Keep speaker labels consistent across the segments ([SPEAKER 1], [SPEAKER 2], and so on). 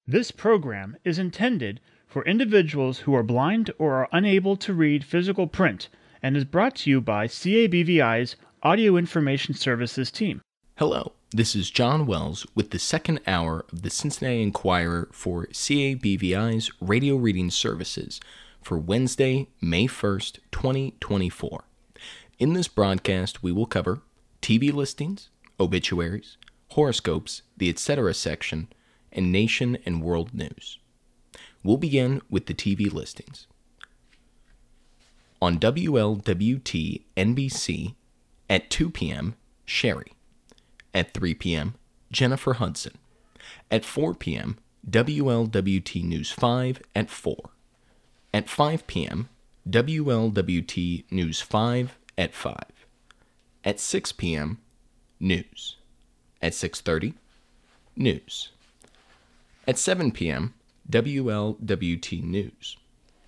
[SPEAKER 1] This program is intended for individuals who are blind or are unable to read physical print and is brought to you by CABVI's Audio Information Services team.
[SPEAKER 2] Hello, this is John Wells with the second hour of the Cincinnati Enquirer for CABVI's Radio Reading Services for Wednesday, May 1st, 2024. In this broadcast, we will cover TV listings, obituaries, horoscopes, the etc. section, and nation and world news. We'll begin with the TV listings. On WLWT NBC at 2 p.m., Sherry. At 3 p.m., Jennifer Hudson. At 4 p.m., WLWT News 5 at 4. At 5 p.m., WLWT News 5 at 5. At 6 p.m., News. At 6:30, News. At 7 p.m., WLWT News.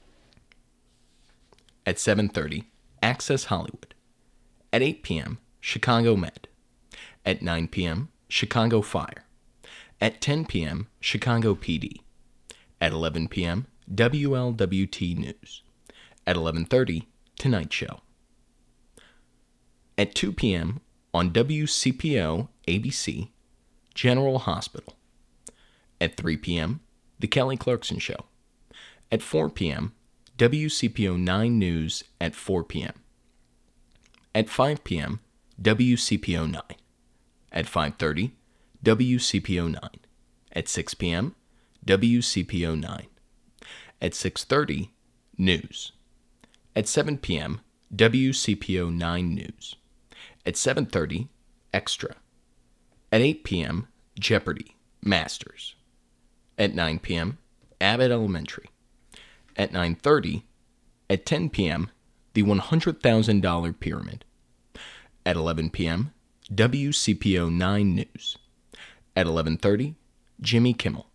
[SPEAKER 2] At 7:30, Access Hollywood. At 8 p.m., Chicago Med. At 9 p.m., Chicago Fire. At 10 p.m., Chicago PD. At 11 p.m., WLWT News. At 11:30, Tonight Show. At 2 p.m., on WCPO ABC, General Hospital. At 3 p.m., The Kelly Clarkson Show. At 4 p.m., WCPO 9 News at 4 p.m. At 5 p.m., WCPO 9. At 5:30, WCPO 9. At 6 p.m., WCPO 9. At 6:30, News. At 7 p.m., WCPO 9 News. At 7:30, Extra. At 8 p.m., Jeopardy! Masters. At 9 p.m., Abbott Elementary. At 9:30, at 10 p.m., The $100,000 Pyramid. At 11 p.m., WCPO 9 News. At 11:30, Jimmy Kimmel.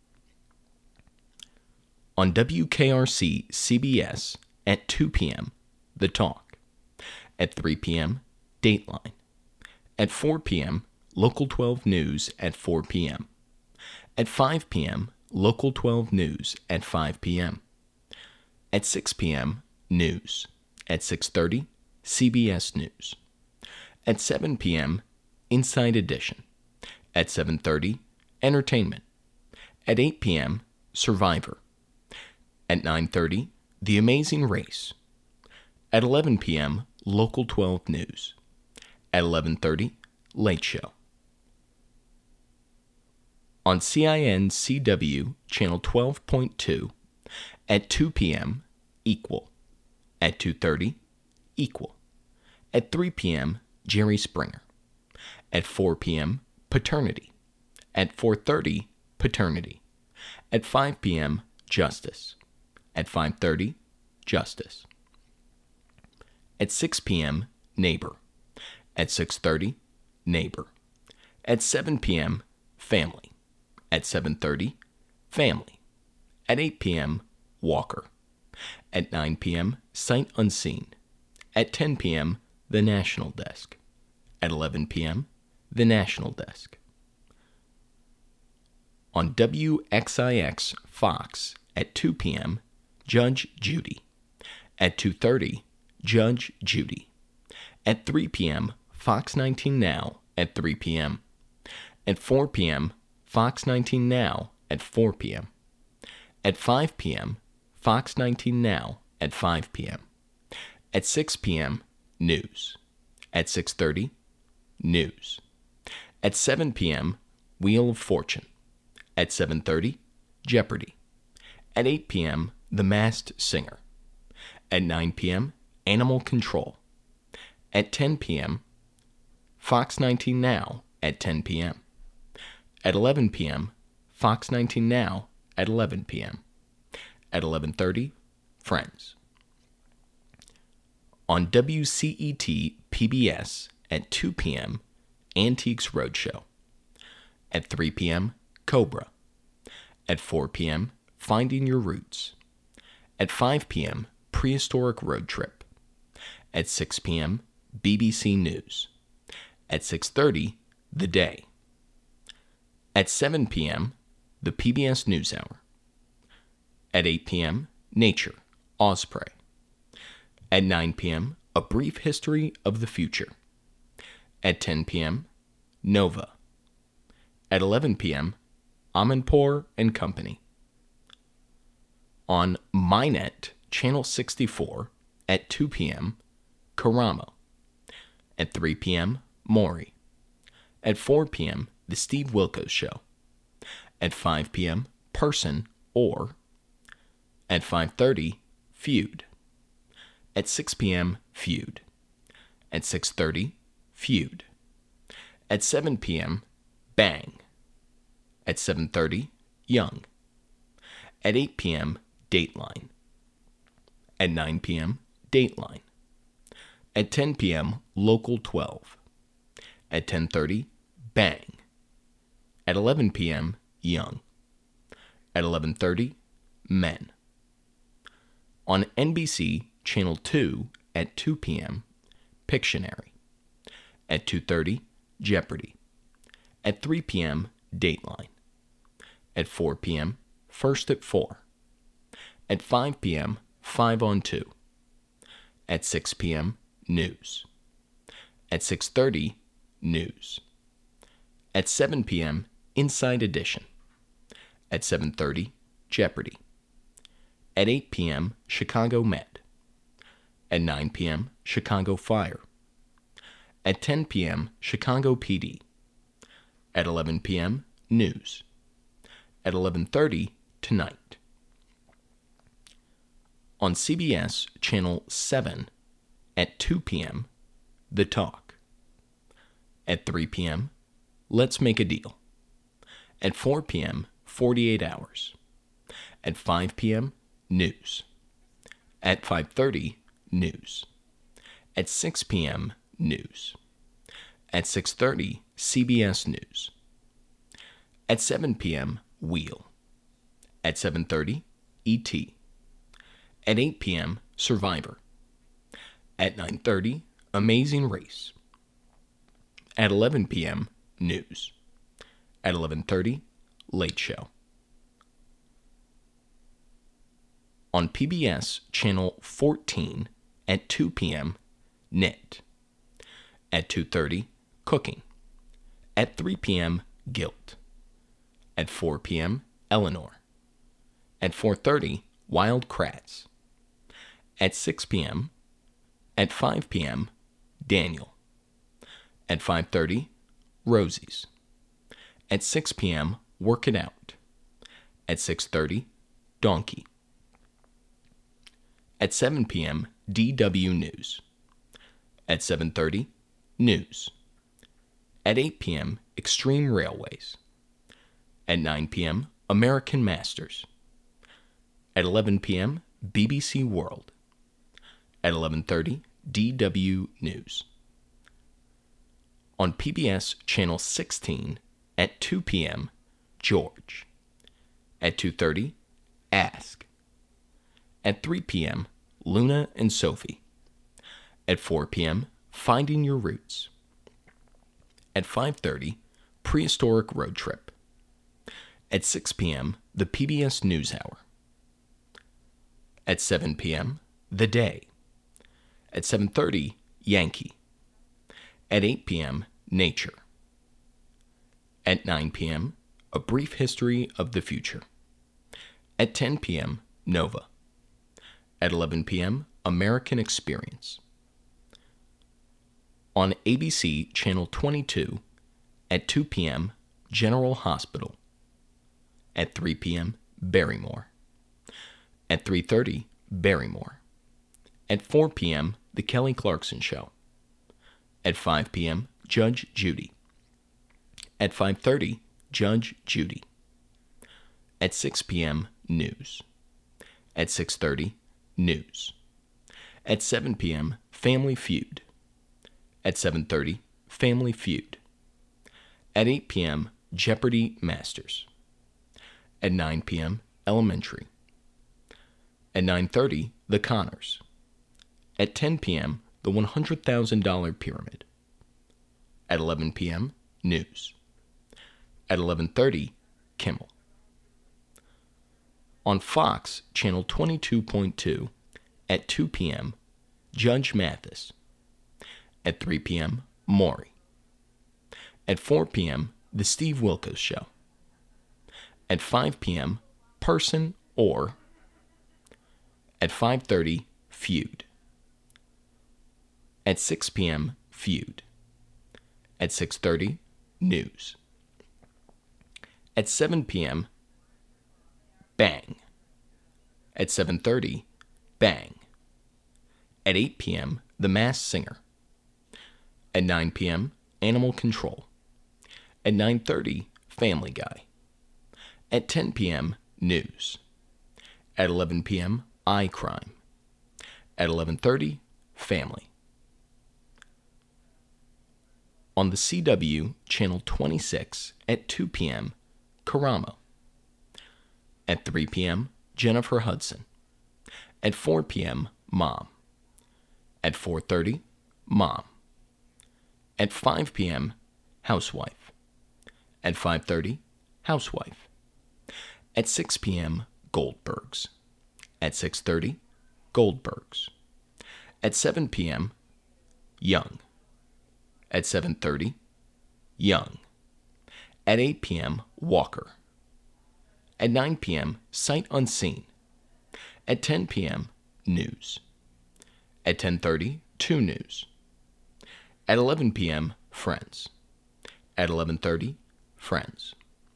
[SPEAKER 2] On WKRC CBS at 2 p.m., The Talk. At 3 p.m., Dateline. At 4 p.m., Local 12 News at 4 p.m. At 5 p.m., Local 12 News at 5 p.m. At 6 p.m., News. At 6:30, CBS News. At 7 p.m., Inside Edition. At 7:30, Entertainment. At 8 p.m., Survivor. At 9:30, The Amazing Race. At 11 p.m., Local 12 News. At 11:30, Late Show. On CIN-CW, Channel 12.2, at 2 p.m., Equal. At 2:30, Equal. At 3 p.m., Jerry Springer. At 4 p.m., Paternity. At 4:30, Paternity. At 5 p.m., Justice. At 5:30, Justice. At 6 p.m., Neighbor. At 6:30, Neighbor. At 7 p.m., Family. At 7:30, Family. At 8 p.m., Walker. At 9 p.m., Sight Unseen. At 10 p.m., The National Desk. At 11 p.m., The National Desk. On WXIX Fox at 2 p.m., Judge Judy. At 2:30, Judge Judy. At 3 p.m., Fox 19 Now at 3 p.m. At 4 p.m., Fox 19 Now at 4 p.m. At 5 p.m., Fox 19 Now at 5 p.m. At 6 p.m., News. At 6:30, News. At 7 p.m., Wheel of Fortune. At 7:30, Jeopardy! At 8 p.m., The Masked Singer. At 9 p.m., Animal Control. At 10 p.m., Fox 19 Now at 10 p.m. At 11 p.m., Fox 19 Now at 11 p.m. At 11:30, Friends. On WCET PBS at 2 p.m., Antiques Roadshow. At 3 p.m., Cobra. At 4 p.m., Finding Your Roots. At 5 p.m., Prehistoric Road Trip. At 6 p.m., BBC News. At 6:30, The Day. At 7 p.m., the PBS NewsHour. At 8 p.m., Nature, Osprey. At 9 p.m., A Brief History of the Future. At 10 p.m., Nova. At 11 p.m., Amanpour and Company. On MyNet, Channel 64, at 2 p.m., Karamo. At 3 p.m., Maury. At 4 p.m., The Steve Wilkos Show. At 5 p.m., Person or. At 5:30, Feud. At 6 p.m., Feud. At 6:30, Feud. At 7 p.m., Bang. At 7:30, Young. At 8 p.m., Dateline. At 9 p.m., Dateline. At 10 p.m., Local 12. At 10:30, Bang. At 11 p.m., Young. At 11:30, Men. On NBC, Channel 2, at 2 p.m., Pictionary. At 2:30, Jeopardy! At 3 p.m., Dateline. At 4 p.m., First at 4. At 5 p.m., 5 on 2. At 6 p.m., News. At 6:30, News. At 7 p.m., Inside Edition. At 7:30, Jeopardy! At 8 p.m., Chicago Med. At 9 p.m., Chicago Fire. At 10 p.m., Chicago PD. At 11 p.m., News. At 11:30, Tonight. On CBS, Channel 7, at 2 p.m., The Talk. At 3 p.m., Let's Make a Deal. At 4 p.m., 48 Hours. At 5 p.m., News. At 5:30, News. At 6 p.m., News. At 6:30, CBS News. At 7 p.m., Wheel. At 7:30, E.T. At 8 p.m., Survivor. At 9:30, Amazing Race. At 11 p.m., News. At 11:30, Late Show. On PBS, Channel 14, at 2 p.m., Knit. At 2:30, Cooking. At 3 p.m., Guilt. At 4 p.m., Eleanor. At 4:30, Wild Kratts. At 6 p.m., at 5 p.m., Daniel. At 5:30, Rosie's. At 6 p.m., Work It Out. At 6:30, Donkey. At 7 p.m., DW News. At 7:30, News. At 8 p.m., Extreme Railways. At 9 p.m., American Masters. At 11 p.m., BBC World. At 11:30, DW News. On PBS Channel 16, at 2 p.m., George. At 2:30, Ask. At 3 p.m., Luna and Sophie. At 4 p.m., Finding Your Roots. At 5:30, Prehistoric Road Trip. At 6 p.m., the PBS NewsHour. At 7 p.m., The Day. At 7:30, Yankee. At 8 p.m., Nature. At 9 p.m., A Brief History of the Future. At 10 p.m., Nova. At 11 p.m., American Experience. On ABC Channel 22, at 2 p.m., General Hospital. At 3 p.m., Barrymore. At 3:30, Barrymore. At 4 p.m., The Kelly Clarkson Show. At 5 p.m., Judge Judy. At 5:30, Judge Judy. At 6 p.m., News. At 6:30, News. At 7 p.m., Family Feud. At 7:30, Family Feud. At 8 p.m., Jeopardy Masters. At 9 p.m., Elementary. At 9:30, The Connors. At 10 p.m., The $100,000 Pyramid. At 11 p.m., News. At 11:30, Kimmel. On Fox, Channel 22.2, at 2 p.m., Judge Mathis. At 3 p.m., Maury. At 4 p.m., The Steve Wilkos Show. At 5 p.m., Person or. At 5:30, Feud. At 6 p.m., Feud. At 6:30, News. At 7 p.m., Bang. At 7:30, Bang. At 8 p.m., The Masked Singer. At 9 p.m., Animal Control. At 9:30, Family Guy. At 10 p.m., News. At 11 p.m., iCrime. At 11:30, Family. On the CW, Channel 26, at 2 p.m., Karamo. At 3 p.m., Jennifer Hudson. At 4 p.m., Mom. At 4:30, Mom. At 5 p.m., Housewife. At 5:30, Housewife. At 6 p.m., Goldbergs. At 6:30, Goldbergs. At 7 p.m., Young. At 7:30, Young. At 8 p.m., Walker. At 9 p.m., Sight Unseen. At 10 p.m., News. At 10:30, 2 News. At 11 p.m., Friends. At 11:30, Friends.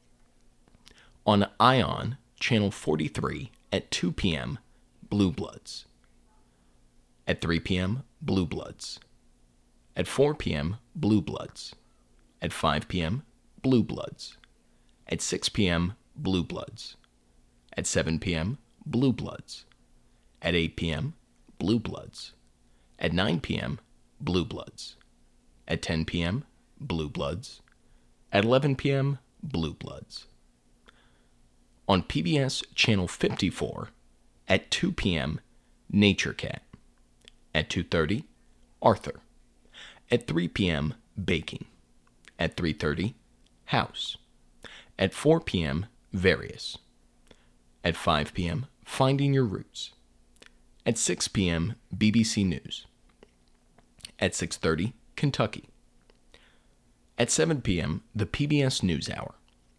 [SPEAKER 2] On ION, Channel 43, at 2 p.m., Blue Bloods. At 3 p.m., Blue Bloods. At 4 p.m., Blue Bloods. At 5 p.m., Blue Bloods. At 6 p.m., Blue Bloods. At 7 p.m., Blue Bloods. At 8 p.m., Blue Bloods. At 9 p.m., Blue Bloods. At 10 p.m., Blue Bloods. At 11 p.m., Blue Bloods. On PBS Channel 54, at 2 p.m., Nature Cat. At 2:30, Arthur. At 3 p.m., Baking. At 3:30, House. At 4 p.m., Various. At 5 p.m., Finding Your Roots. At 6 p.m., BBC News. At 6:30, Kentucky. At 7 p.m., the PBS NewsHour.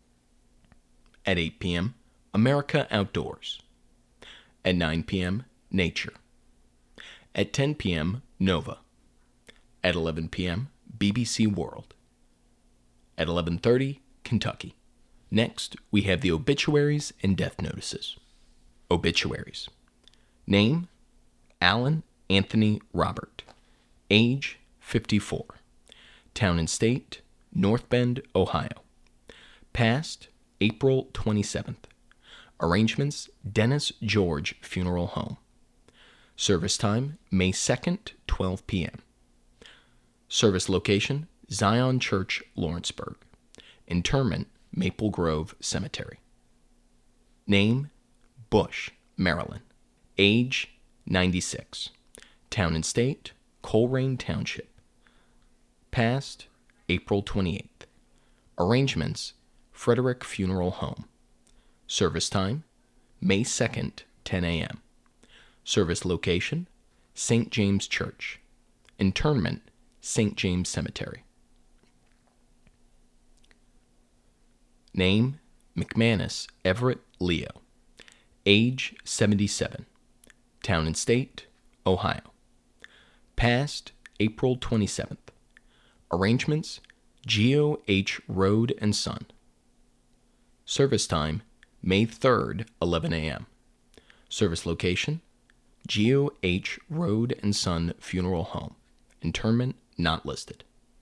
[SPEAKER 2] At 8 p.m., America Outdoors. At 9 p.m., Nature. At 10 p.m., Nova. At 11 p.m., BBC World. At 11:30, Kentucky. Next, we have the obituaries and death notices. Obituaries. Name, Alan Anthony Robert. Age, 54. Town and state, North Bend, Ohio. Passed, April 27th. Arrangements, Dennis George Funeral Home. Service time, May 2nd, 12 p.m. Service location, Zion Church, Lawrenceburg. Interment, Maple Grove Cemetery. Name, Bush, Maryland. Age, 96. Town and state, Colerain Township. Passed, April 28th. Arrangements, Frederick Funeral Home. Service time, May 2nd, 10 a.m. Service location, St. James Church. Interment, St. James Cemetery. Name, McManus Everett Leo. Age, 77. Town and state, Ohio. Passed, April 27th. Arrangements, Geo H. Road and Son. Service time, May 3rd, 11 a.m. Service location, Geo H. Road and Son Funeral Home. Interment not listed.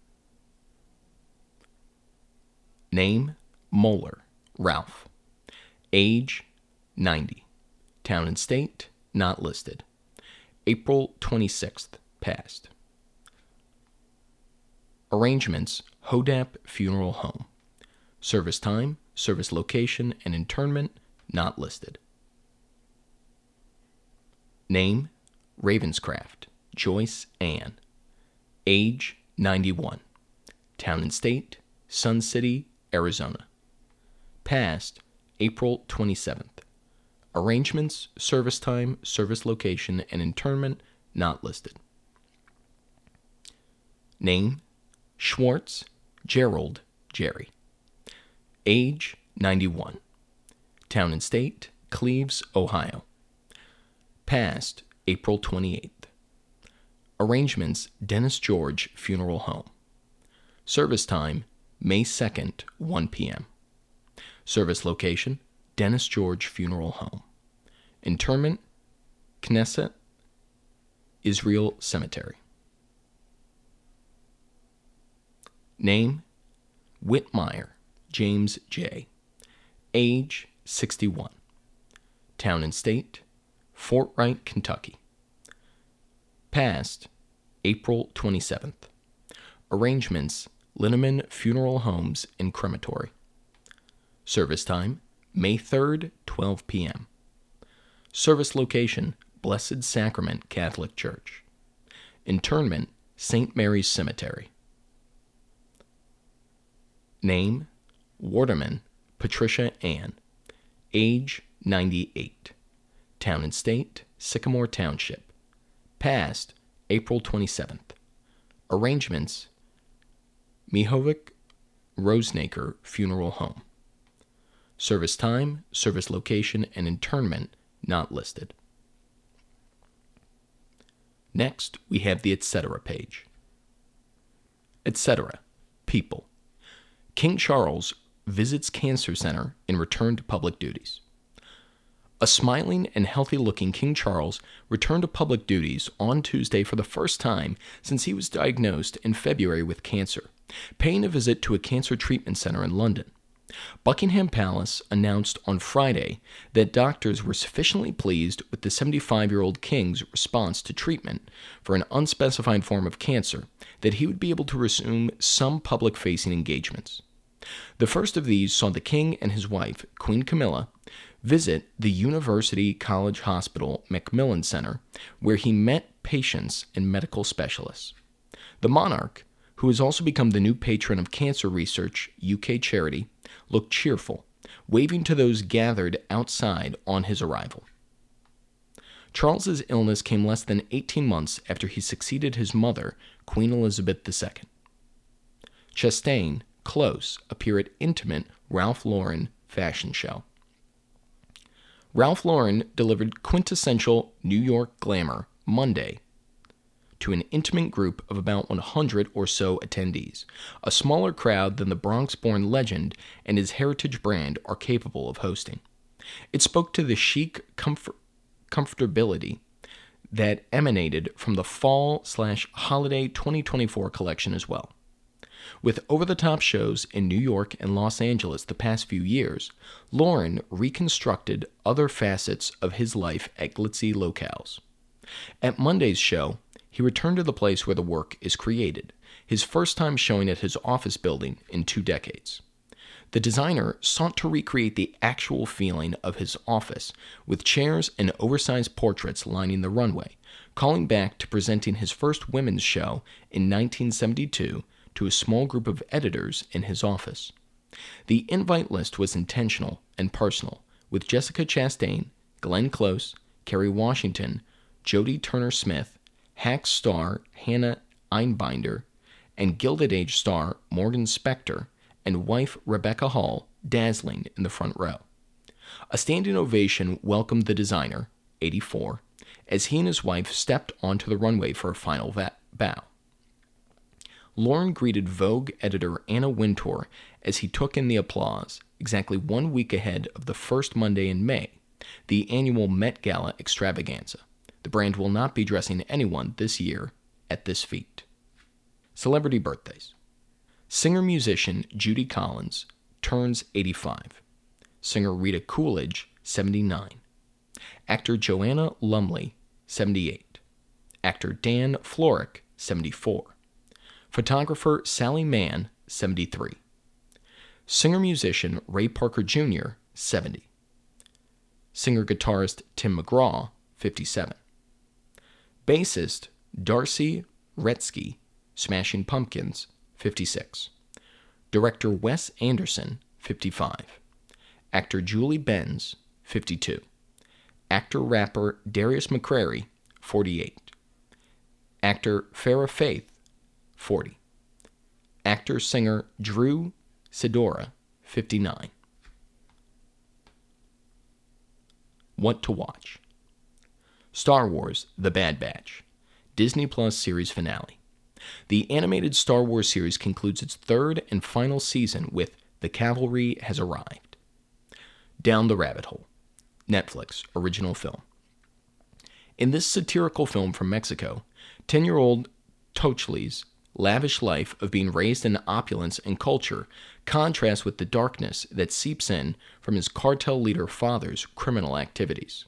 [SPEAKER 2] Name, Moeller, Ralph. Age, 90. Town and state, not listed. April 26th, passed. Arrangements, Hodap Funeral Home. Service time, service location, and interment not listed. Name, Ravenscraft, Joyce Ann. Age, 91. Town and state, Sun City, Arizona. Passed, April 27th. Arrangements, service time, service location, and interment not listed. Name, Schwartz, Gerald, Jerry. Age, 91. Town and state, Cleves, Ohio. Passed, April 28th. Arrangements, Dennis George Funeral Home. Service time, May 2nd, 1 p.m. Service location, Dennis George Funeral Home. Interment, Knesset, Israel Cemetery. Name, Whitmire, James J. Age, 61. Town and state, Fort Wright, Kentucky. Passed, April 27th. Arrangements, Linneman Funeral Homes and Crematory. Service time, May 3rd, 12 p.m. Service location, Blessed Sacrament Catholic Church. Interment, St. Mary's Cemetery. Name, Waterman, Patricia Ann. Age, 98. Town and state, Sycamore Township. Passed, April 27th. Arrangements, Mihovic Rosenaker Funeral Home. Service time, service location, and interment not listed. Next, we have the etc. page. Etc. People. King Charles visits Cancer Center and returned to public duties. A smiling and healthy-looking King Charles returned to public duties on Tuesday for the first time since he was diagnosed in February with cancer, paying a visit to a cancer treatment center in London. Buckingham Palace announced on Friday that doctors were sufficiently pleased with the 75-year-old king's response to treatment for an unspecified form of cancer that he would be able to resume some public-facing engagements. The first of these saw the king and his wife, Queen Camilla, visit the University College Hospital Macmillan Center, where he met patients and medical specialists. The monarch, who has also become the new patron of cancer research UK charity, looked cheerful, waving to those gathered outside on his arrival. Charles's illness came less than 18 months after he succeeded his mother, Queen Elizabeth II. Chastain, Close appear at intimate Ralph Lauren fashion show. Ralph Lauren delivered quintessential New York glamour Monday to an intimate group of about 100 or so attendees, a smaller crowd than the Bronx-born legend and his heritage brand are capable of hosting. It spoke to the chic comfortability that emanated from the fall/holiday 2024 collection as well. With over-the-top shows in New York and Los Angeles the past few years, Lauren reconstructed other facets of his life at glitzy locales. At Monday's show, he returned to the place where the work is created, his first time showing at his office building in 2 decades. The designer sought to recreate the actual feeling of his office, with chairs and oversized portraits lining the runway, calling back to presenting his first women's show in 1972 to a small group of editors in his office. The invite list was intentional and personal, with Jessica Chastain, Glenn Close, Kerry Washington, Jodie Turner-Smith, Hacks star Hannah Einbinder, and Gilded Age star Morgan Spector and wife Rebecca Hall dazzling in the front row. A standing ovation welcomed the designer, 84, as he and his wife stepped onto the runway for a final bow. Lauren greeted Vogue editor Anna Wintour as he took in the applause, exactly 1 week ahead of the first Monday in May, the annual Met Gala extravaganza. The brand will not be dressing anyone this year at this feat. Celebrity birthdays. Singer-musician Judy Collins turns 85. Singer Rita Coolidge, 79. Actor Joanna Lumley, 78. Actor Dan Florek, 74. Photographer Sally Mann, 73. Singer-musician Ray Parker Jr., 70. Singer-guitarist Tim McGraw, 57. Bassist Darcy Retzky, Smashing Pumpkins, 56. Director Wes Anderson, 55. Actor Julie Benz, 52. Actor-rapper Darius McCrary, 48. Actor Farrah Faith, 40. Actor-singer Drew Sidora, 59. What to watch? Star Wars: The Bad Batch, Disney Plus series finale. The animated Star Wars series concludes its third and final season with The Cavalry Has Arrived. Down the Rabbit Hole, Netflix original film. In this satirical film from Mexico, 10-year-old Tochli's lavish life of being raised in opulence and culture contrasts with the darkness that seeps in from his cartel leader father's criminal activities.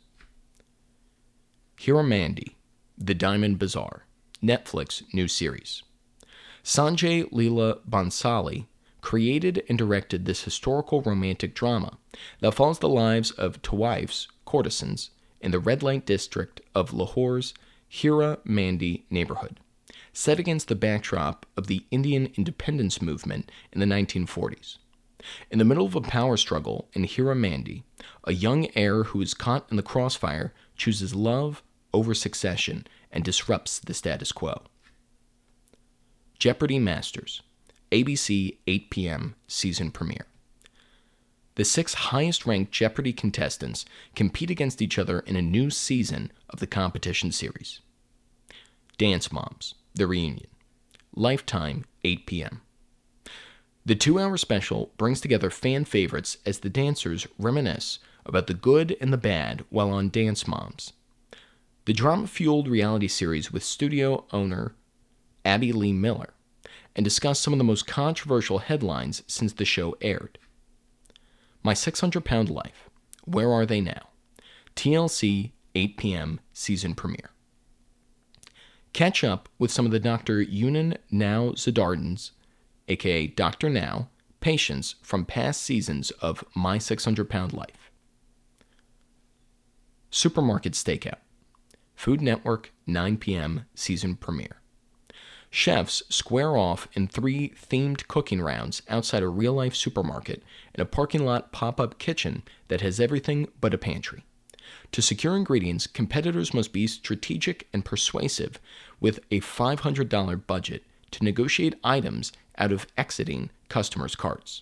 [SPEAKER 2] Hiramandi, The Diamond Bazaar, Netflix new series. Sanjay Leela Bhansali created and directed this historical romantic drama that follows the lives of Tawaifs, courtesans, in the red light district of Lahore's Hira Mandi neighborhood, set against the backdrop of the Indian independence movement in the 1940s. In the middle of a power struggle in Hira Mandi, a young heir who is caught in the crossfire chooses love over succession and disrupts the status quo. Jeopardy Masters, ABC 8 p.m. season premiere. The 6 highest-ranked Jeopardy contestants compete against each other in a new season of the competition series. Dance Moms, The Reunion, Lifetime 8 p.m. The 2-hour special brings together fan favorites as the dancers reminisce about the good and the bad while on Dance Moms. The drama-fueled reality series with studio owner Abby Lee Miller, and discuss some of the most controversial headlines since the show aired. My 600-Pound Life, Where Are They Now? TLC 8 p.m. season premiere. Catch up with some of the Dr. Yunan Now Zadardans, aka Dr. Now, patients from past seasons of My 600-Pound Life. Supermarket Stakeout, Food Network 9 p.m. season premiere. Chefs square off in 3 themed cooking rounds outside a real-life supermarket in a parking lot pop-up kitchen that has everything but a pantry. To secure ingredients, competitors must be strategic and persuasive with a $500 budget to negotiate items out of exiting customers' carts.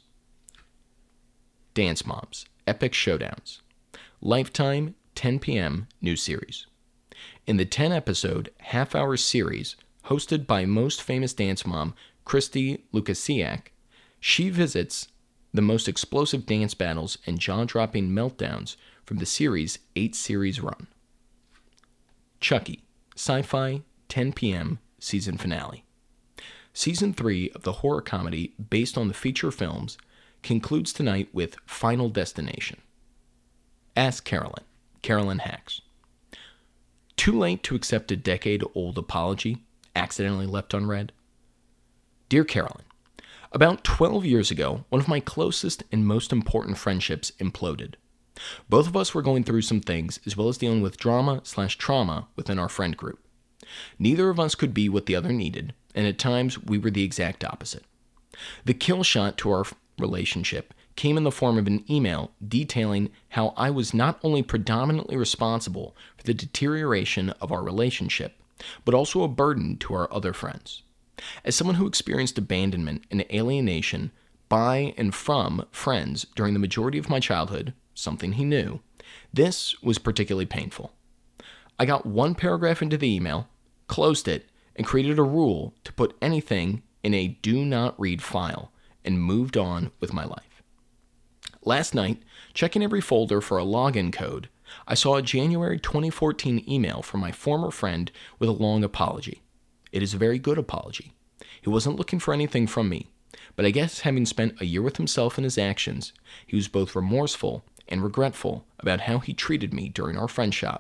[SPEAKER 2] Dance Moms, Epic Showdowns, Lifetime 10 p.m. new series. In the 10-episode, half-hour series, hosted by most famous dance mom Christy Lukasiak, she visits the most explosive dance battles and jaw-dropping meltdowns from the series' 8-series run. Chucky, Sci-Fi 10 p.m. season finale. Season 3 of the horror comedy based on the feature films concludes tonight with Final Destination. Ask Carolyn, Carolyn Hacks. Too late to accept a decade-old apology accidentally left unread? Dear Carolyn, about 12 years ago, one of my closest and most important friendships imploded. Both of us were going through some things, as well as dealing with drama/trauma within our friend group. Neither of us could be what the other needed, and at times we were the exact opposite. The kill shot to our relationship came in the form of an email detailing how I was not only predominantly responsible for the deterioration of our relationship, but also a burden to our other friends. As someone who experienced abandonment and alienation by and from friends during the majority of my childhood, something he knew, this was particularly painful. I got one paragraph into the email, closed it, and created a rule to put anything in a do not read file, and moved on with my life. Last night, checking every folder for a login code, I saw a January 2014 email from my former friend with a long apology. It is a very good apology. He wasn't looking for anything from me, but I guess having spent a year with himself and his actions, he was both remorseful and regretful about how he treated me during our friendship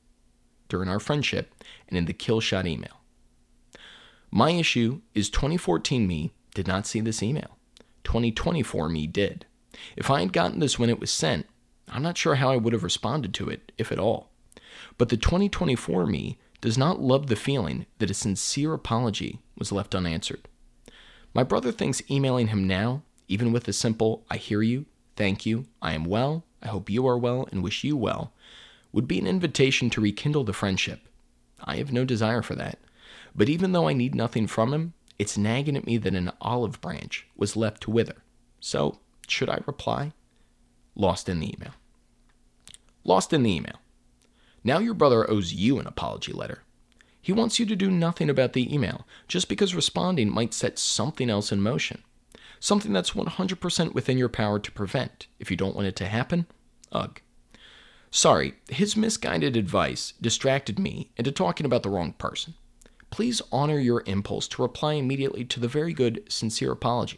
[SPEAKER 2] and in the kill shot email. My issue is 2014 me did not see this email. 2024 me did. If I had gotten this when it was sent, I'm not sure how I would have responded to it, if at all. But the 2024 me does not love the feeling that a sincere apology was left unanswered. My brother thinks emailing him now, even with a simple, I hear you, thank you, I am well, I hope you are well, and wish you well, would be an invitation to rekindle the friendship. I have no desire for that. But even though I need nothing from him, it's nagging at me that an olive branch was left to wither. So, should I reply? Lost in the email. Lost in the email. Now your brother owes you an apology letter. He wants you to do nothing about the email, just because responding might set something else in motion. Something that's 100% within your power to prevent. If you don't want it to happen, ugh. Sorry, his misguided advice distracted me into talking about the wrong person. Please honor your impulse to reply immediately to the very good, sincere apology.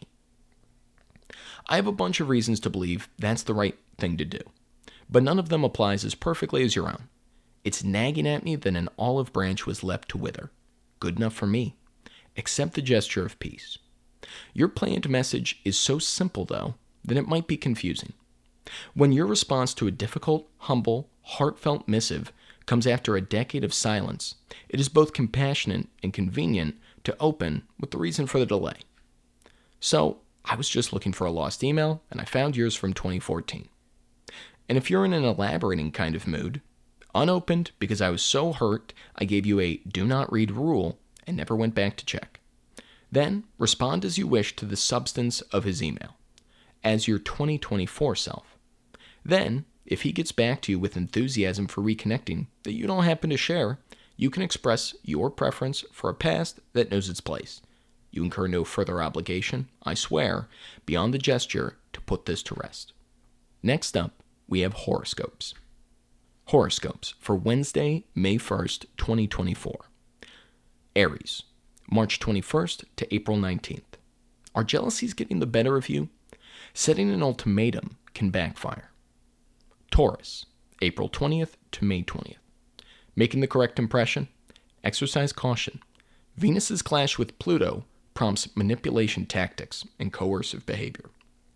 [SPEAKER 2] I have a bunch of reasons to believe that's the right thing to do, but none of them applies as perfectly as your own. It's nagging at me that an olive branch was left to wither. Good enough for me. Accept the gesture of peace. Your planned message is so simple, though, that it might be confusing. When your response to a difficult, humble, heartfelt missive comes after a decade of silence, it is both compassionate and convenient to open with the reason for the delay. So, I was just looking for a lost email, and I found yours from 2014. And if you're in an elaborating kind of mood, unopened because I was so hurt I gave you a do not read rule and never went back to check. Then, respond as you wish to the substance of his email, as your 2024 self. Then, if he gets back to you with enthusiasm for reconnecting that you don't happen to share, you can express your preference for a past that knows its place. You incur no further obligation, I swear, beyond the gesture to put this to rest. Next up, we have horoscopes. Horoscopes for Wednesday, May 1st, 2024. Aries, March 21st to April 19th. Are jealousies getting the better of you? Setting an ultimatum can backfire. Taurus, April 20th to May 20th. Making the correct impression? Exercise caution. Venus's clash with Pluto prompts manipulation tactics and coercive behavior.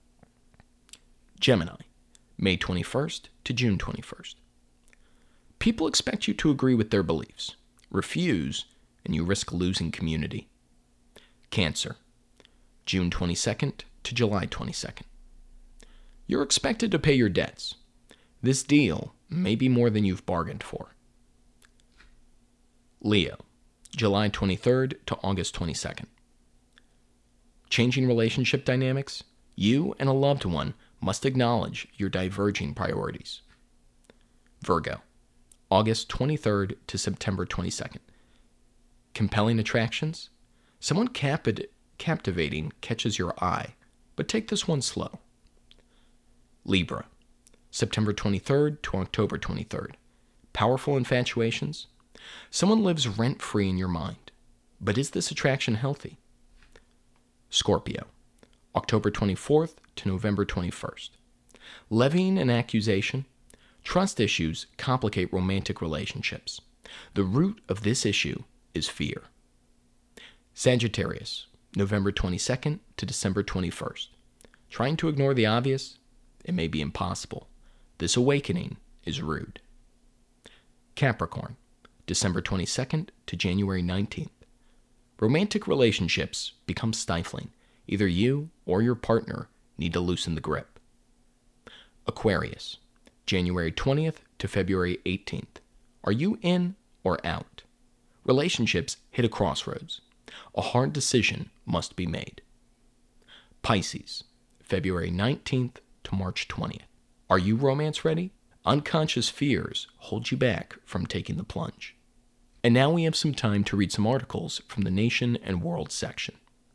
[SPEAKER 2] Gemini, May 21st to June 21st. People expect you to agree with their beliefs. Refuse, and you risk losing community. Cancer, June 22nd to July 22nd. You're expected to pay your debts. This deal may be more than you've bargained for. Leo, July 23rd to August 22nd. Changing relationship dynamics? You and a loved one must acknowledge your diverging priorities. Virgo, August 23rd to September 22nd. Compelling attractions? Someone captivating catches your eye, but take this one slow. Libra, September 23rd to October 23rd. Powerful infatuations? Someone lives rent-free in your mind, but is this attraction healthy? Scorpio, October 24th to November 21st. Levying an accusation? Trust issues complicate romantic relationships. The root of this issue is fear. Sagittarius, November 22nd to December 21st. Trying to ignore the obvious? It may be impossible. This awakening is rude. Capricorn, December 22nd to January 19th. Romantic relationships become stifling. Either you or your partner need to loosen the grip. Aquarius, January 20th to February 18th. Are you in or out? Relationships hit a crossroads. A hard decision must be made. Pisces, February 19th to March 20th. Are you romance ready? Unconscious fears hold you back from taking the plunge. And now we have some time to read some articles from the Nation and World section.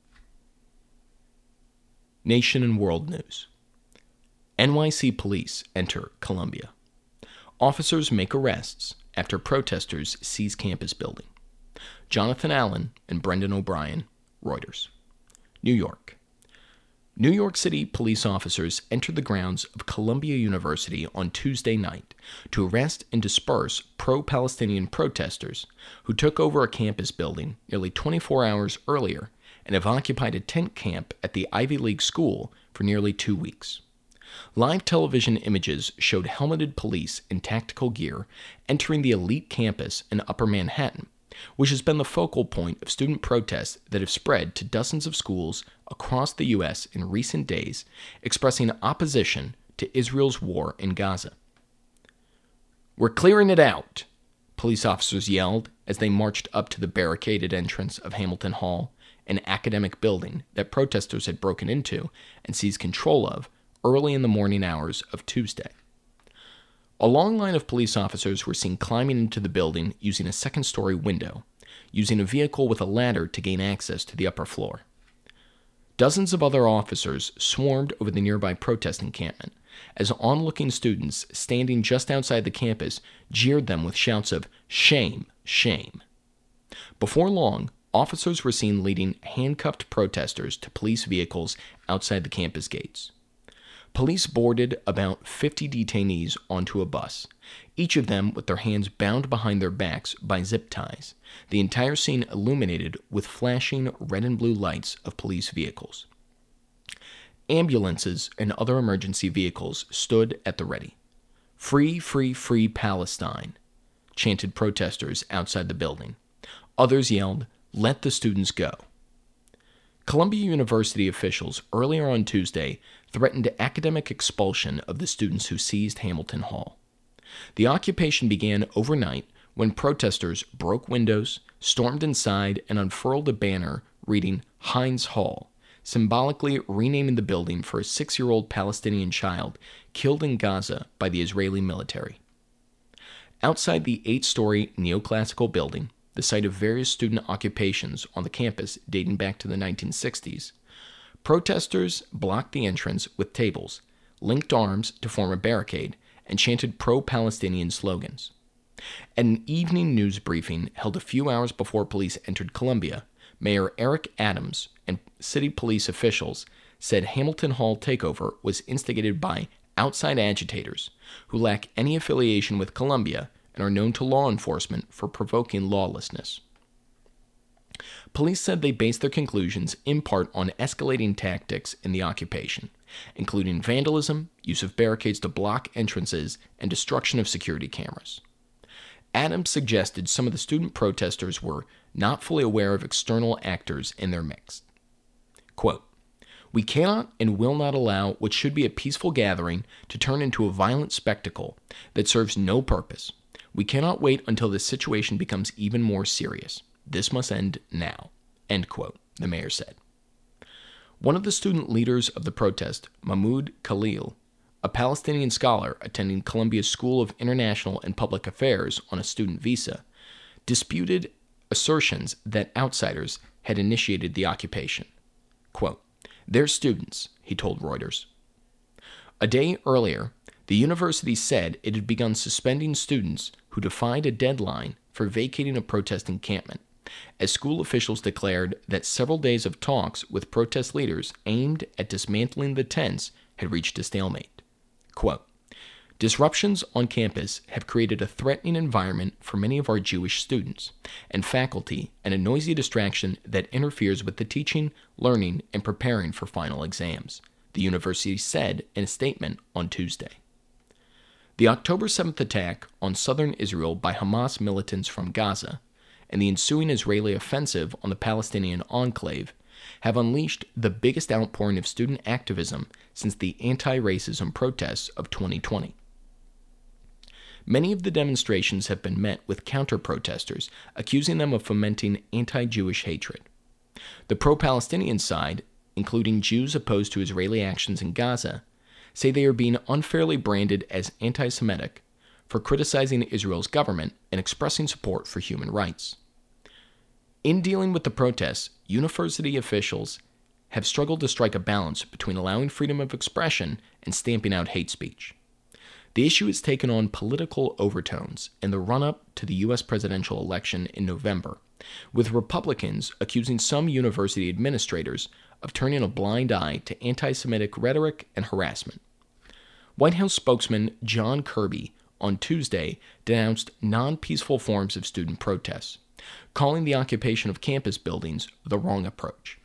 [SPEAKER 2] Nation and World News. NYC police enter Columbia. Officers make arrests after protesters seize campus building. Jonathan Allen and Brendan O'Brien, Reuters. New York. New York City police officers entered the grounds of Columbia University on Tuesday night to arrest and disperse pro-Palestinian protesters who took over a campus building nearly 24 hours earlier and have occupied a tent camp at the Ivy League school for nearly 2 weeks. Live television images showed helmeted police in tactical gear entering the elite campus in Upper Manhattan, which has been the focal point of student protests that have spread to dozens of schools across the U.S. in recent days, expressing opposition to Israel's war in Gaza. "We're clearing it out," police officers yelled as they marched up to the barricaded entrance of Hamilton Hall, an academic building that protesters had broken into and seized control of early in the morning hours of Tuesday. A long line of police officers were seen climbing into the building using a second-story window, using a vehicle with a ladder to gain access to the upper floor. Dozens of other officers swarmed over the nearby protest encampment as onlooking students standing just outside the campus jeered them with shouts of "Shame, shame." Before long, officers were seen leading handcuffed protesters to police vehicles outside the campus gates. Police boarded about 50 detainees onto a bus, each of them with their hands bound behind their backs by zip ties, the entire scene illuminated with flashing red and blue lights of police vehicles. Ambulances and other emergency vehicles stood at the ready. "Free, free, free Palestine," chanted protesters outside the building. Others yelled, "Let the students go." Columbia University officials earlier on Tuesday threatened academic expulsion of the students who seized Hamilton Hall. The occupation began overnight when protesters broke windows, stormed inside, and unfurled a banner reading Heinz Hall, symbolically renaming the building for a 6-year-old Palestinian child killed in Gaza by the Israeli military. Outside the 8-story neoclassical building, the site of various student occupations on the campus dating back to the 1960s, protesters blocked the entrance with tables, linked arms to form a barricade, and chanted pro-Palestinian slogans. At an evening news briefing held a few hours before police entered Columbia, Mayor Eric Adams and city police officials said Hamilton Hall takeover was instigated by outside agitators who lack any affiliation with Columbia and are known to law enforcement for provoking lawlessness. Police said they based their conclusions in part on escalating tactics in the occupation, including vandalism, use of barricades to block entrances, and destruction of security cameras. Adams suggested some of the student protesters were not fully aware of external actors in their mix. Quote, "We cannot and will not allow what should be a peaceful gathering to turn into a violent spectacle that serves no purpose. We cannot wait until this situation becomes even more serious. This must end now," end quote, the mayor said. One of the student leaders of the protest, Mahmoud Khalil, a Palestinian scholar attending Columbia's School of International and Public Affairs on a student visa, disputed assertions that outsiders had initiated the occupation. Quote, "They're students," he told Reuters. A day earlier, the university said it had begun suspending students who defied a deadline for vacating a protest encampment, as school officials declared that several days of talks with protest leaders aimed at dismantling the tents had reached a stalemate. Quote, "Disruptions on campus have created a threatening environment for many of our Jewish students and faculty and a noisy distraction that interferes with the teaching, learning, and preparing for final exams," the university said in a statement on Tuesday. The October 7th attack on southern Israel by Hamas militants from Gaza and the ensuing Israeli offensive on the Palestinian enclave have unleashed the biggest outpouring of student activism since the anti-racism protests of 2020. Many of the demonstrations have been met with counter-protesters accusing them of fomenting anti-Jewish hatred. The pro-Palestinian side, including Jews opposed to Israeli actions in Gaza, say they are being unfairly branded as anti-Semitic for criticizing Israel's government and expressing support for human rights. In dealing with the protests, university officials have struggled to strike a balance between allowing freedom of expression and stamping out hate speech. The issue has taken on political overtones in the run-up to the U.S. presidential election in November, with Republicans accusing some university administrators of turning a blind eye to anti-Semitic rhetoric and harassment. White House spokesman John Kirby on Tuesday denounced non-peaceful forms of student protests, calling the occupation of campus buildings the wrong approach.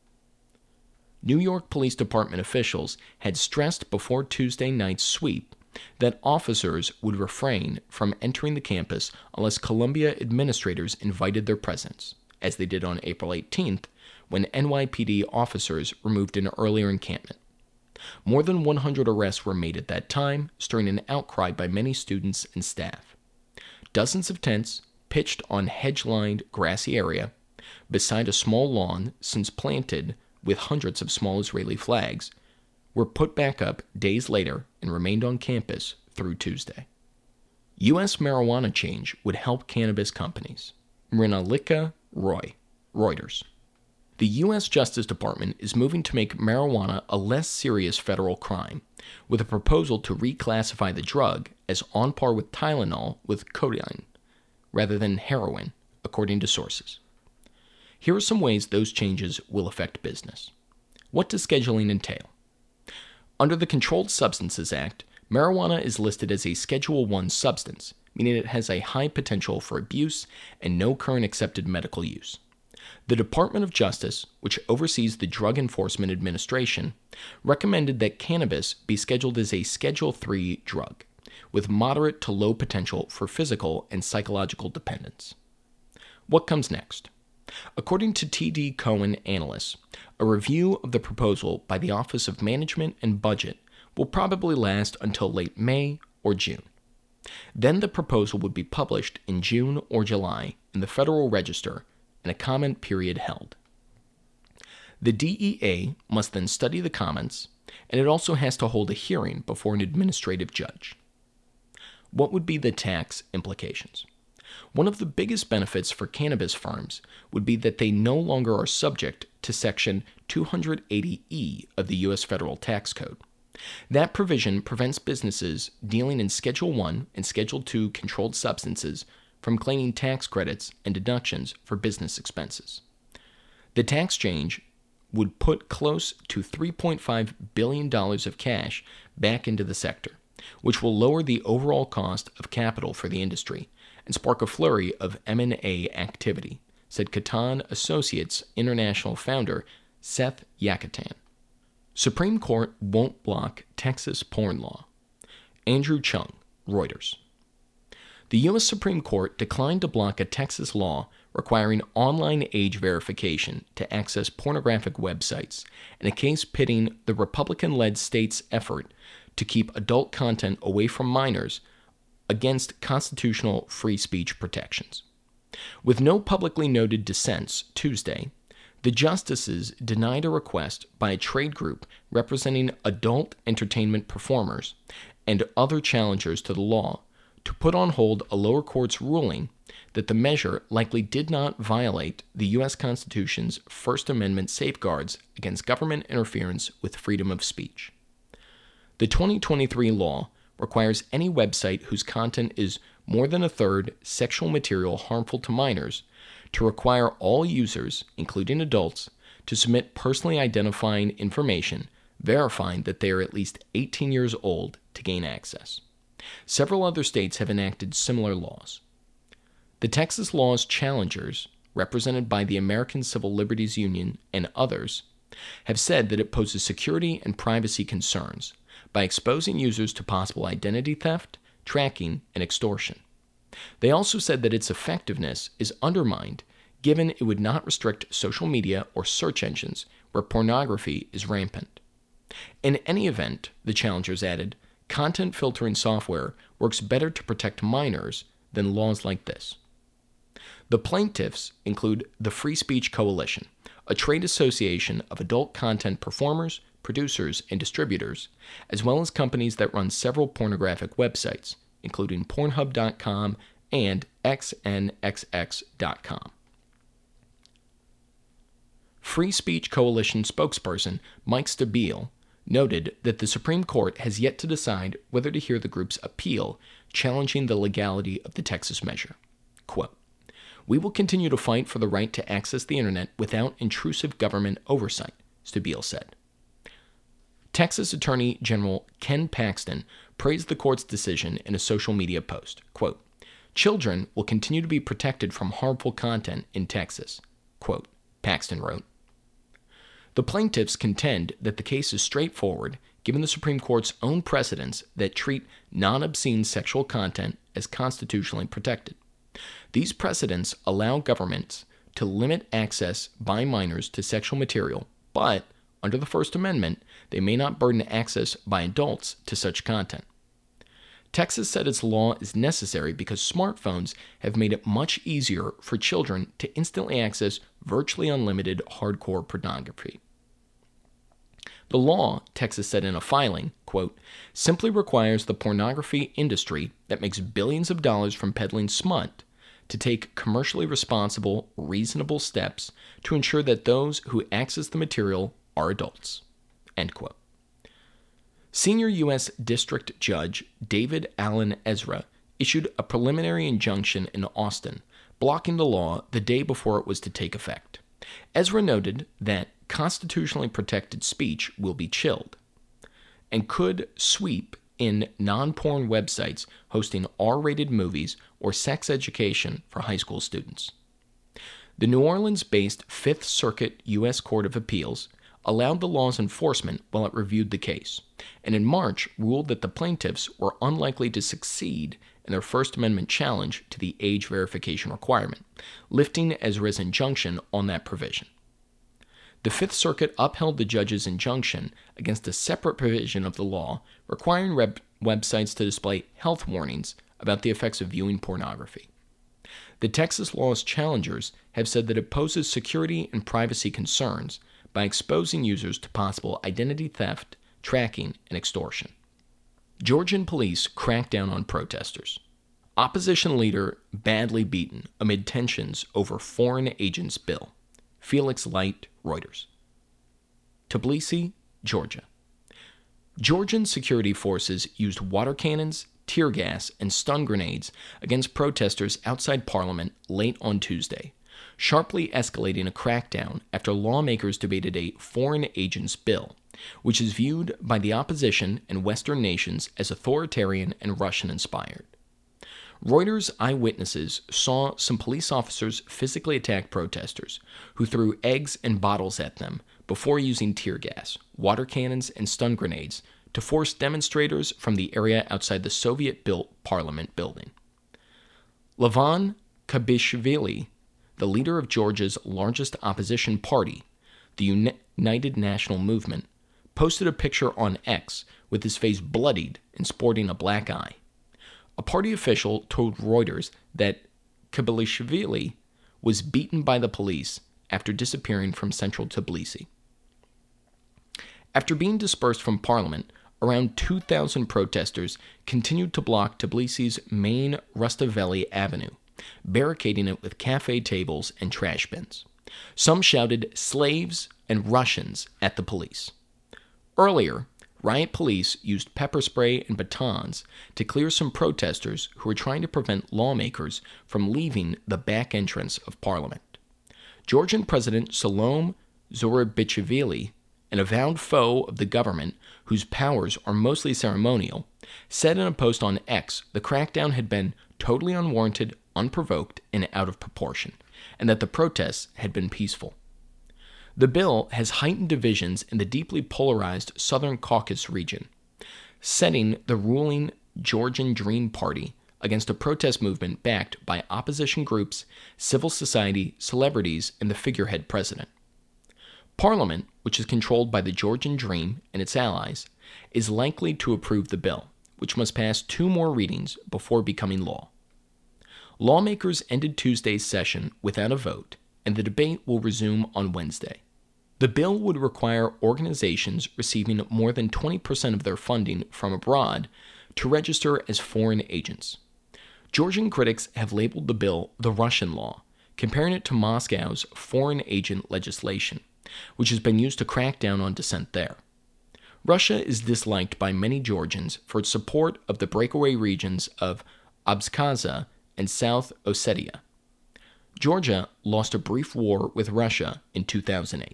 [SPEAKER 2] New York Police Department officials had stressed before Tuesday night's sweep that officers would refrain from entering the campus unless Columbia administrators invited their presence, as they did on April 18th when NYPD officers removed an earlier encampment. More than 100 arrests were made at that time, stirring an outcry by many students and staff. Dozens of tents, pitched on hedge-lined grassy area, beside a small lawn since planted with hundreds of small Israeli flags, were put back up days later and remained on campus through Tuesday. U.S. marijuana change would help cannabis companies. Mrinalika Roy, Reuters. The U.S. Justice Department is moving to make marijuana a less serious federal crime, with a proposal to reclassify the drug as on par with Tylenol with codeine, rather than heroin, according to sources. Here are some ways those changes will affect business. What does scheduling entail? Under the Controlled Substances Act, marijuana is listed as a Schedule I substance, meaning it has a high potential for abuse and no current accepted medical use. The Department of Justice, which oversees the Drug Enforcement Administration, recommended that cannabis be scheduled as a Schedule III drug, with moderate to low potential for physical and psychological dependence. What comes next? According to TD Cowen analysts, a review of the proposal by the Office of Management and Budget will probably last until late May or June. Then the proposal would be published in June or July in the Federal Register and a comment period held. The DEA must then study the comments, and it also has to hold a hearing before an administrative judge. What would be the tax implications? One of the biggest benefits for cannabis firms would be that they no longer are subject to Section 280E of the U.S. Federal Tax Code. That provision prevents businesses dealing in Schedule I and Schedule II controlled substances from claiming tax credits and deductions for business expenses. The tax change would put close to $3.5 billion of cash back into the sector, which will lower the overall cost of capital for the industry and spark a flurry of M&A activity, said Catan Associates International founder Seth Yakatan. Supreme Court won't block Texas porn law. Andrew Chung, Reuters. The U.S. Supreme Court declined to block a Texas law requiring online age verification to access pornographic websites in a case pitting the Republican-led state's effort to keep adult content away from minors against constitutional free speech protections. With no publicly noted dissents Tuesday, the justices denied a request by a trade group representing adult entertainment performers and other challengers to the law to put on hold a lower court's ruling that the measure likely did not violate the U.S. Constitution's First Amendment safeguards against government interference with freedom of speech. The 2023 law requires any website whose content is more than a third sexual material harmful to minors to require all users, including adults, to submit personally identifying information verifying that they are at least 18 years old to gain access. Several other states have enacted similar laws. The Texas law's challengers, represented by the American Civil Liberties Union and others, have said that it poses security and privacy concerns by exposing users to possible identity theft, tracking, and extortion. They also said that its effectiveness is undermined given it would not restrict social media or search engines where pornography is rampant. In any event, the challengers added, content filtering software works better to protect minors than laws like this. The plaintiffs include the Free Speech Coalition, a trade association of adult content performers, producers, and distributors, as well as companies that run several pornographic websites, including Pornhub.com and XNXX.com. Free Speech Coalition spokesperson Mike Stabile noted that the Supreme Court has yet to decide whether to hear the group's appeal challenging the legality of the Texas measure. Quote, "We will continue to fight for the right to access the internet without intrusive government oversight," Stabile said. Texas Attorney General Ken Paxton praised the court's decision in a social media post. Quote, "Children will continue to be protected from harmful content in Texas," quote, Paxton wrote. The plaintiffs contend that the case is straightforward given the Supreme Court's own precedents that treat non-obscene sexual content as constitutionally protected. These precedents allow governments to limit access by minors to sexual material, but under the First Amendment, they may not burden access by adults to such content. Texas said its law is necessary because smartphones have made it much easier for children to instantly access virtually unlimited hardcore pornography. The law, Texas said in a filing, quote, simply requires the pornography industry that makes billions of dollars from peddling smut to take commercially responsible, reasonable steps to ensure that those who access the material are adults, end quote. Senior U.S. District Judge David Alan Ezra issued a preliminary injunction in Austin, blocking the law the day before it was to take effect. Ezra noted that constitutionally protected speech will be chilled and could sweep in non-porn websites hosting R-rated movies or sex education for high school students. The New Orleans-based Fifth Circuit U.S. Court of Appeals allowed the law's enforcement while it reviewed the case, and in March ruled that the plaintiffs were unlikely to succeed in their First Amendment challenge to the age verification requirement, lifting Ezra's injunction on that provision. The Fifth Circuit upheld the judge's injunction against a separate provision of the law requiring websites to display health warnings about the effects of viewing pornography. The Texas law's challengers have said that it poses security and privacy concerns by exposing users to possible identity theft, tracking, and extortion. Georgian police crack down on protesters. Opposition leader badly beaten amid tensions over foreign agents bill. Felix Light, Reuters. Tbilisi, Georgia. Georgian security forces used water cannons, tear gas, and stun grenades against protesters outside Parliament late on Tuesday, sharply escalating a crackdown after lawmakers debated a foreign agents bill, which is viewed by the opposition and Western nations as authoritarian and Russian-inspired. Reuters eyewitnesses saw some police officers physically attack protesters, who threw eggs and bottles at them before using tear gas, water cannons, and stun grenades to force demonstrators from the area outside the Soviet-built Parliament building. Levon Kabishvili, the leader of Georgia's largest opposition party, the United National Movement, posted a picture on X with his face bloodied and sporting a black eye. A party official told Reuters that Kabishvili was beaten by the police after disappearing from central Tbilisi. After being dispersed from Parliament, around 2,000 protesters continued to block Tbilisi's main Rustaveli Avenue, barricading it with cafe tables and trash bins. Some shouted "slaves" and "Russians" at the police. Earlier, riot police used pepper spray and batons to clear some protesters who were trying to prevent lawmakers from leaving the back entrance of Parliament. Georgian President Salom Zurabichvili, an avowed foe of the government whose powers are mostly ceremonial, said in a post on X the crackdown had been totally unwarranted, unprovoked, and out of proportion, and that the protests had been peaceful. The bill has heightened divisions in the deeply polarized Southern Caucasus region, setting the ruling Georgian Dream Party against a protest movement backed by opposition groups, civil society, celebrities, and the figurehead president. Parliament, which is controlled by the Georgian Dream and its allies, is likely to approve the bill, which must pass 2 more readings before becoming law. Lawmakers ended Tuesday's session without a vote, and the debate will resume on Wednesday. The bill would require organizations receiving more than 20% of their funding from abroad to register as foreign agents. Georgian critics have labeled the bill the Russian law, comparing it to Moscow's foreign agent legislation, which has been used to crack down on dissent there. Russia is disliked by many Georgians for its support of the breakaway regions of Abkhazia and South Ossetia. Georgia lost a brief war with Russia in 2008.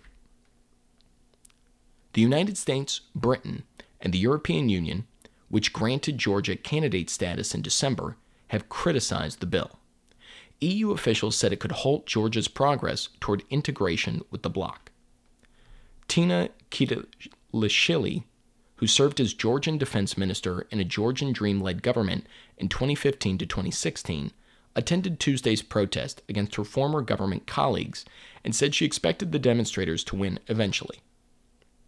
[SPEAKER 2] The United States, Britain, and the European Union, which granted Georgia candidate status in December, have criticized the bill. EU officials said it could halt Georgia's progress toward integration with the bloc. Tina Kitilishvili, who served as Georgian defense minister in a Georgian Dream-led government in 2015 to 2016, attended Tuesday's protest against her former government colleagues and said she expected the demonstrators to win eventually.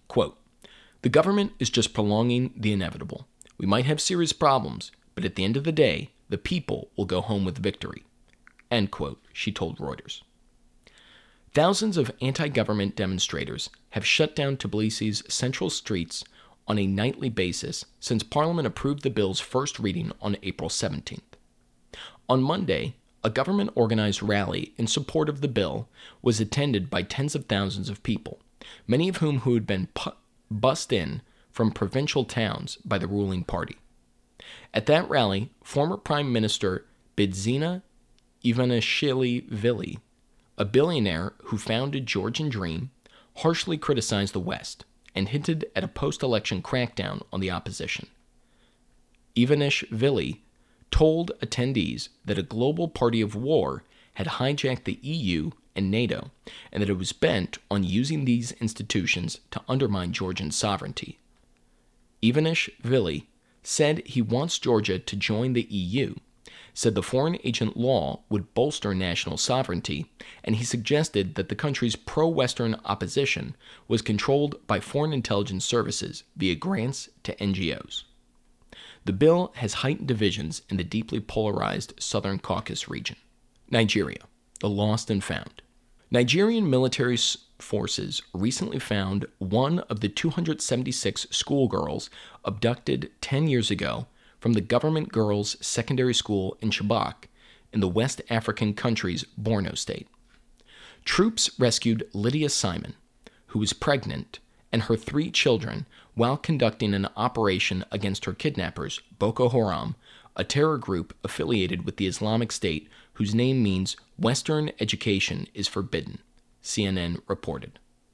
[SPEAKER 2] Quote, "The government is just prolonging the inevitable. We might have serious problems, but at the end of the day, the people will go home with victory." End quote, she told Reuters. Thousands of anti-government demonstrators have shut down Tbilisi's central streets on a nightly basis since Parliament approved the bill's first reading on April 17th. On Monday, a government-organized rally in support of the bill was attended by tens of thousands of people, many of whom had been bussed in from provincial towns by the ruling party. At that rally, former Prime Minister Bidzina Ivanishvili, a billionaire who founded Georgian Dream, harshly criticized the West and hinted at a post-election crackdown on the opposition. Ivanishvili told attendees that a global party of war had hijacked the EU and NATO, and that it was bent on using these institutions to undermine Georgian sovereignty. Ivanishvili said he wants Georgia to join the EU, said the foreign agent law would bolster national sovereignty, and he suggested that the country's pro-Western opposition was controlled by foreign intelligence services via grants to NGOs. The bill has heightened divisions in the deeply polarized Southern Caucasus region. Nigeria, the lost and found. Nigerian military forces recently found one of the 276 schoolgirls abducted 10 years ago from the government girls' secondary school in Chibok in the West African country's Borno state. Troops rescued Lydia Simon, who was pregnant, and her 3 children while conducting an operation against her kidnappers, Boko Haram, a terror group affiliated with the Islamic State whose name means Western education is forbidden, CNN reported.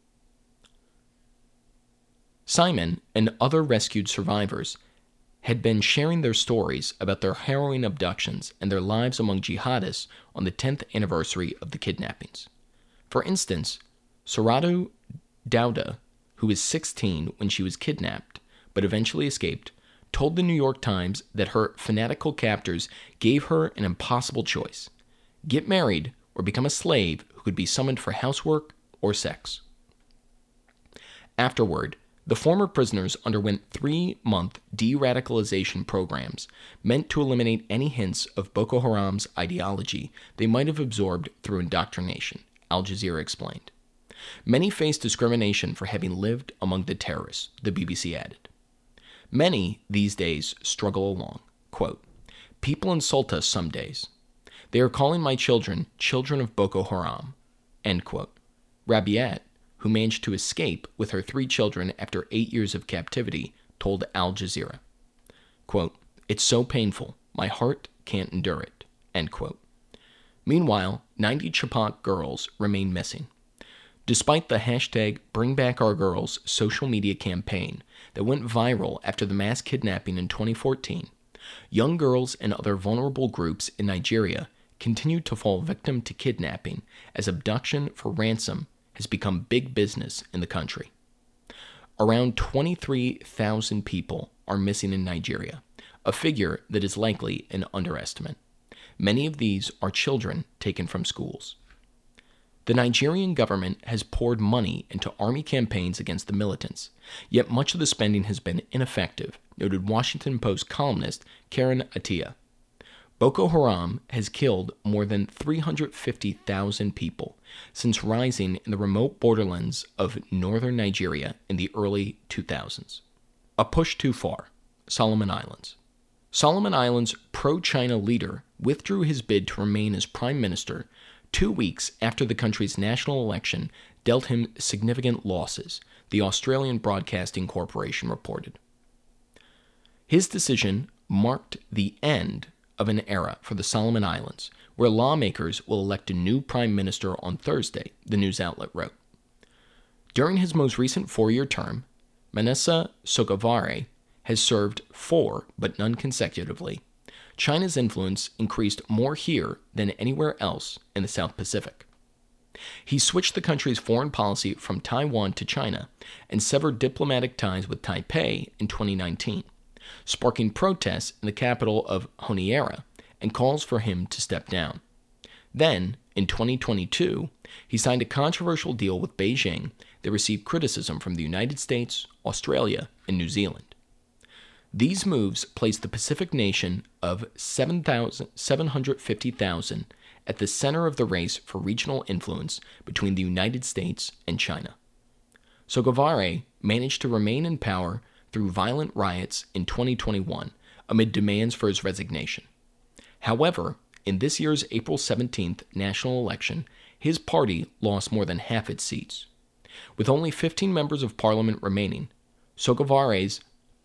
[SPEAKER 2] Simon and other rescued survivors had been sharing their stories about their harrowing abductions and their lives among jihadists on the 10th anniversary of the kidnappings. For instance, Saratu Dauda, who was 16 when she was kidnapped but eventually escaped, told the New York Times that her fanatical captors gave her an impossible choice: get married or become a slave who could be summoned for housework or sex. Afterward, the former prisoners underwent 3-month de-radicalization programs meant to eliminate any hints of Boko Haram's ideology they might have absorbed through indoctrination, Al Jazeera explained. Many face discrimination for having lived among the terrorists, the BBC added. Many these days struggle along. Quote, "People insult us some days. They are calling my children children of Boko Haram." End quote. Rabiat, who managed to escape with her 3 children after 8 years of captivity, told Al Jazeera, quote, "It's so painful. My heart can't endure it." End quote. Meanwhile, 90 Chibok girls remain missing. Despite the hashtag #BringBackOurGirls social media campaign that went viral after the mass kidnapping in 2014, young girls and other vulnerable groups in Nigeria continue to fall victim to kidnapping as abduction for ransom has become big business in the country. Around 23,000 people are missing in Nigeria, a figure that is likely an underestimate. Many of these are children taken from schools. The Nigerian government has poured money into army campaigns against the militants, yet much of the spending has been ineffective, noted Washington Post columnist Karen Attiah. Boko Haram has killed more than 350,000 people since rising in the remote borderlands of northern Nigeria in the early 2000s. A push too far. Solomon Islands. Solomon Islands' pro-China leader withdrew his bid to remain as prime minister 2 weeks after the country's national election dealt him significant losses, the Australian Broadcasting Corporation reported. His decision marked the end of an era for the Solomon Islands, where lawmakers will elect a new prime minister on Thursday, the news outlet wrote. During his most recent 4-year term, Manasseh Sogavare has served 4, but none consecutively. China's influence increased more here than anywhere else in the South Pacific. He switched the country's foreign policy from Taiwan to China and severed diplomatic ties with Taipei in 2019, sparking protests in the capital of Honiara and calls for him to step down. Then, In 2022, he signed a controversial deal with Beijing that received criticism from the United States, Australia, and New Zealand. These moves placed the Pacific nation of 750,000 at the center of the race for regional influence between the United States and China. Sogavare managed to remain in power through violent riots in 2021 amid demands for his resignation. However, in this year's April 17th national election, his party lost more than half its seats. With only 15 members of parliament remaining, Sogavare's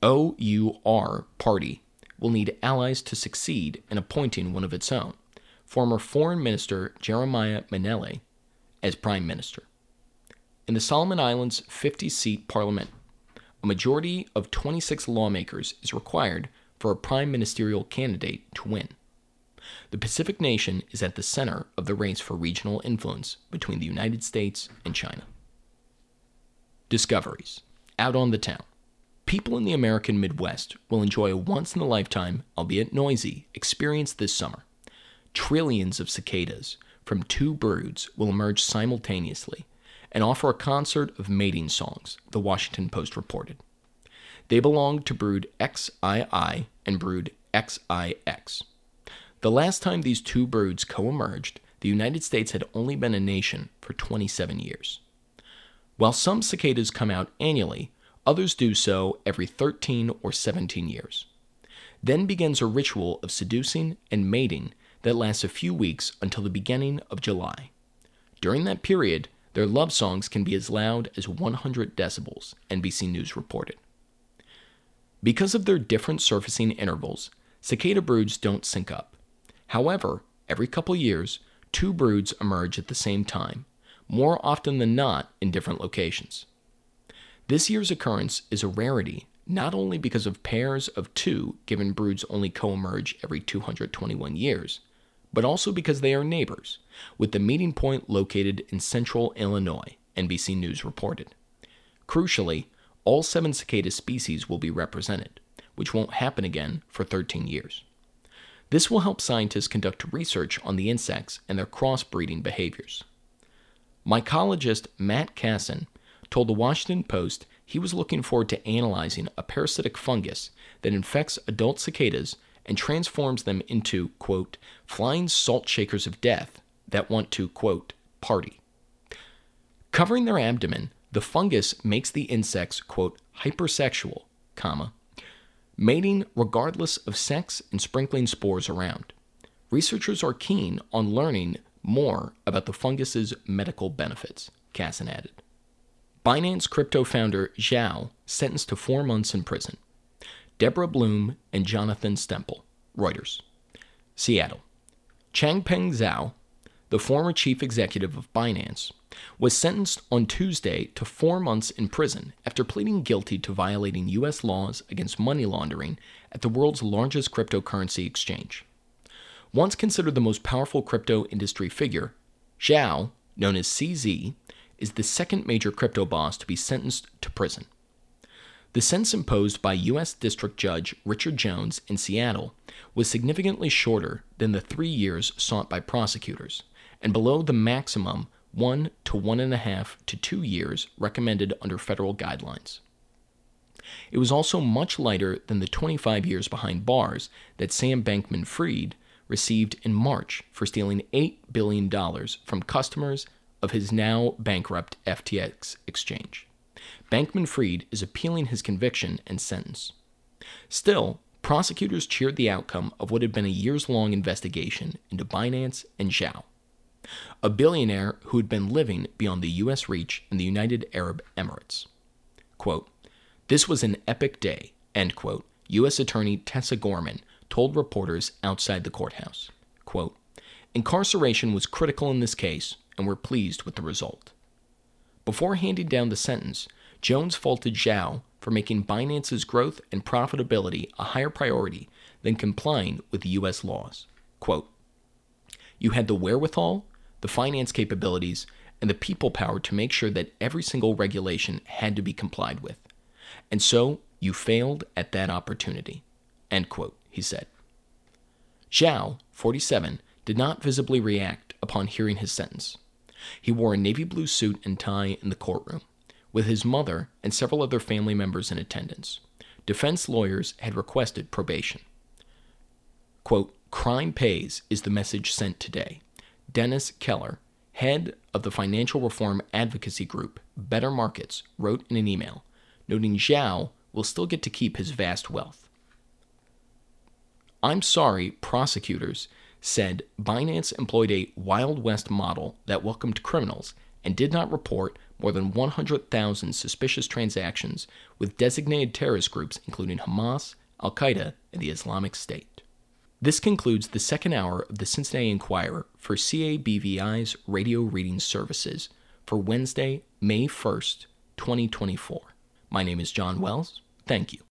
[SPEAKER 2] OUR party will need allies to succeed in appointing one of its own, former Foreign Minister Jeremiah Manele, as Prime Minister. In the Solomon Islands' 50-seat parliament, a majority of 26 lawmakers is required for a prime ministerial candidate to win. The Pacific nation is at the center of the race for regional influence between the United States and China. Discoveries. Out on the town. People in the American Midwest will enjoy a once-in-a-lifetime, albeit noisy, experience this summer. Trillions of cicadas from two broods will emerge simultaneously and offer a concert of mating songs, the Washington Post reported. They belong to brood XII and brood XIX. The last time these two broods co-emerged, the United States had only been a nation for 27 years. While some cicadas come out annually, others do so every 13 or 17 years. Then begins a ritual of seducing and mating that lasts a few weeks until the beginning of July. During that period, their love songs can be as loud as 100 decibels, NBC News reported. Because of their different surfacing intervals, cicada broods don't sync up. However, every couple years, two broods emerge at the same time, more often than not in different locations. This year's occurrence is a rarity not only because of pairs of two given broods only co-emerge every 221 years, but also because they are neighbors, with the meeting point located in central Illinois, NBC News reported. Crucially, all 7 cicada species will be represented, which won't happen again for 13 years. This will help scientists conduct research on the insects and their crossbreeding behaviors. Mycologist Matt Casson told the Washington Post he was looking forward to analyzing a parasitic fungus that infects adult cicadas and transforms them into, quote, flying salt shakers of death that want to, quote, party. Covering their abdomen, the fungus makes the insects, quote, hypersexual, comma, mating regardless of sex and sprinkling spores around. Researchers are keen on learning more about the fungus's medical benefits, Casson added. Binance crypto founder Zhao sentenced to 4 months in prison. Deborah Bloom and Jonathan Stemple, Reuters. Seattle. Changpeng Zhao, the former chief executive of Binance, was sentenced on Tuesday to 4 months in prison after pleading guilty to violating U.S. laws against money laundering at the world's largest cryptocurrency exchange. Once considered the most powerful crypto industry figure, Zhao, known as CZ, is the second major crypto boss to be sentenced to prison. The sentence imposed by U.S. District Judge Richard Jones in Seattle was significantly shorter than the 3 years sought by prosecutors, and below the maximum 1 to 1.5 to 2 years recommended under federal guidelines. It was also much lighter than the 25 years behind bars that Sam Bankman-Fried received in March for stealing $8 billion from customers of his now bankrupt FTX exchange. Bankman-Fried is appealing his conviction and sentence. Still, prosecutors cheered the outcome of what had been a years-long investigation into Binance and Zhao, a billionaire who had been living beyond the U.S. reach in the United Arab Emirates. Quote, "This was an epic day," end quote, U.S. Attorney Tessa Gorman told reporters outside the courthouse. Quote, "Incarceration was critical in this case, and we're pleased with the result." Before handing down the sentence, Jones faulted Zhao for making Binance's growth and profitability a higher priority than complying with U.S. laws. Quote, "You had the wherewithal, the finance capabilities, and the people power to make sure that every single regulation had to be complied with. And so you failed at that opportunity," end quote, he said. Zhao, 47, did not visibly react upon hearing his sentence. He wore a navy blue suit and tie in the courtroom, with his mother and several other family members in attendance. Defense lawyers had requested probation. Quote, "Crime pays" is the message sent today. Dennis Keller, head of the financial reform advocacy group Better Markets, wrote in an email, noting Zhao will still get to keep his vast wealth. "I'm sorry," prosecutors said Binance employed a Wild West model that welcomed criminals and did not report more than 100,000 suspicious transactions with designated terrorist groups including Hamas, Al-Qaeda, and the Islamic State. This concludes the second hour of the Cincinnati Enquirer for CABVI's radio reading services for Wednesday, May 1st, 2024. My name is John Wells. Thank you.